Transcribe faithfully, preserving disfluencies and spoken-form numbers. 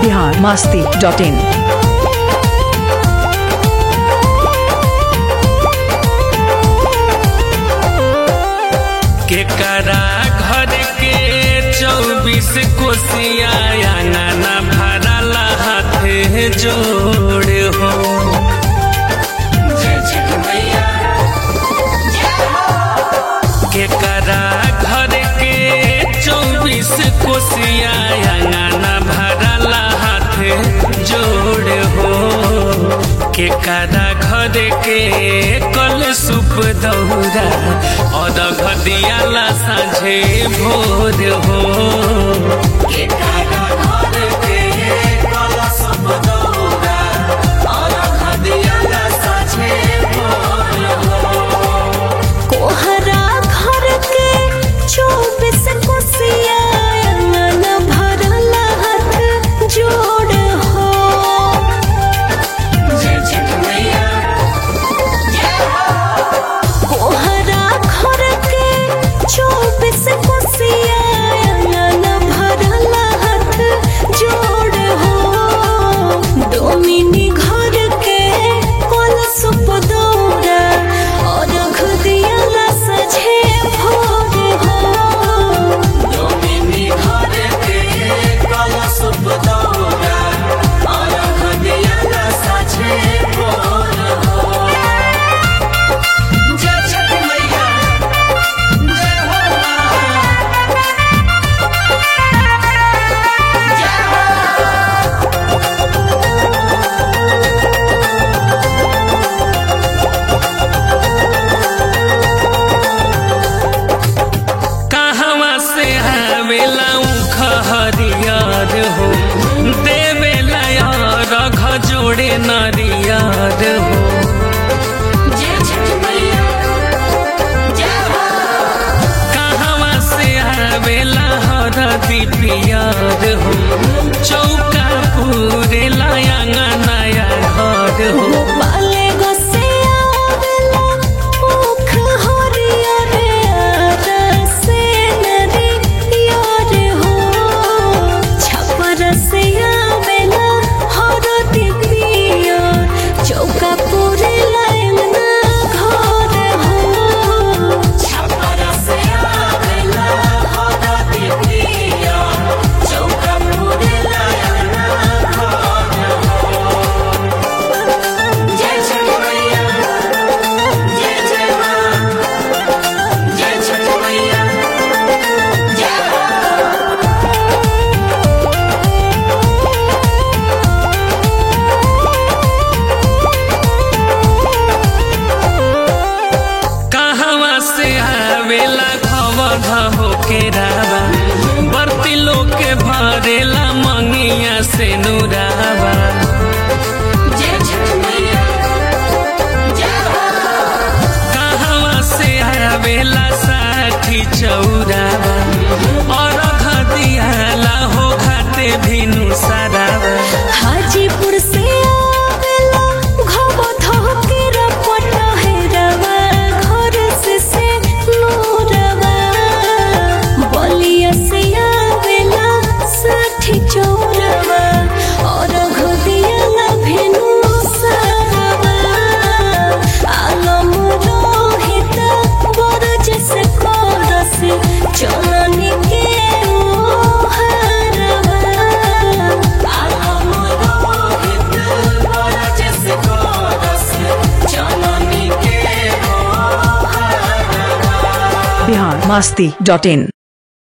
Bihar Masti dot in. केकरा घर के चौबीस कोसिया अंगना भरला हाथे जोड़ हो। केकरा घर के चौबीस कोसिया अंगना भरला हाथे जोड़ हो। केकरा घर के कल सुप दौरा और घदियाला साझे भोर हो। केकरा घर के कल सुप दौरा और घदियाला साझे भोर हो। कोहरा घर के चौबीस कोसिया अंगना भरला हाथ जोड़ हो। कोहरा घर के चौबीस कोसिया अंगना भरला हाथ जोड़ हो। डोमिनी घर के कल सुप दौरा और घदियाला सझे भोर हो। डोमिनी घर के कल सुप दौरा और घदियाला साझे भोर हो। जय छठ मैया जय हो जय कहवा से आवेला खहरियर हो। देवेला रघ जोड़े नरियर हो। कहवा से आवेला हरदी पियर हो। चौका पूरे लायंगा नया घर हो। पाले गोसे आवेला ऊख हरियर आरसे नरियर हो। छपर से आवेला हरदी पियर चौका पूरे लायंगना घर हो। छपर से आवेला हरदी पियर चौका पूरे लायंगा घर हो। जय छठ मैया जय जय माँ जय छठ मैया जय कहवा से आवेला घवध हो के रावा। बर्ती लोग के भरेला मंगिया से नुरावा। कहवा से आवेला साठी चौरावा और घदियाला हो खाते भिनु सरावा। हाजीपुर से आवेला घवध के रपट हेरवा घर से से नूरवा। बलिया से आवेला साठी चौरवा और घदियाला भेनु सरवा। आलम रोहित बरज से करस चलनी के ओहरवा। आलम रोहित बरज से करस चलनी के ओहरवा। बिहार मस्ती डॉट इन।